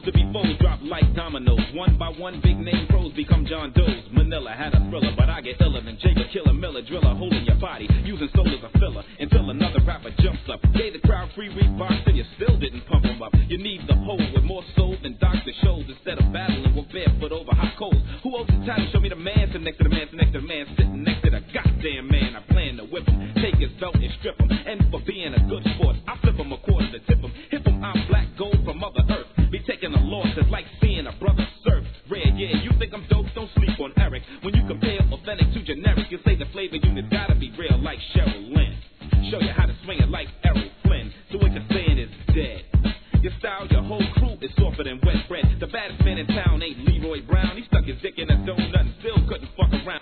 to be foes drop like dominoes. One by one, big name pros become John Doe's. Manila had a thriller, but I get iller than Jacob Killer Miller. Driller holding your body, using soul as a filler. Until another rapper jumps up. Gave the crowd free reeboks and you still didn't pump them up. You need the pole with more soul than Dr. Shows. Instead of battling with barefoot over hot coals. Who owes the title? Show me the man to next to the man to next to the man. Sitting next to the goddamn man. I plan to whip him, take his belt and strip him. And for being a good sport, I flip him a quarter to tip him. Hip him, I'm black gold from Mother Earth. Be taking a loss, it's like seeing a brother surf. Red, yeah, you think I'm dope, don't sleep on Eric. When you compare authentic to generic, you say the flavor unit's gotta be real like Cheryl Lynn. Show you how to swing it like Errol Flynn. So what you're saying is dead. Your style, your whole crew is softer than wet bread. The baddest man in town ain't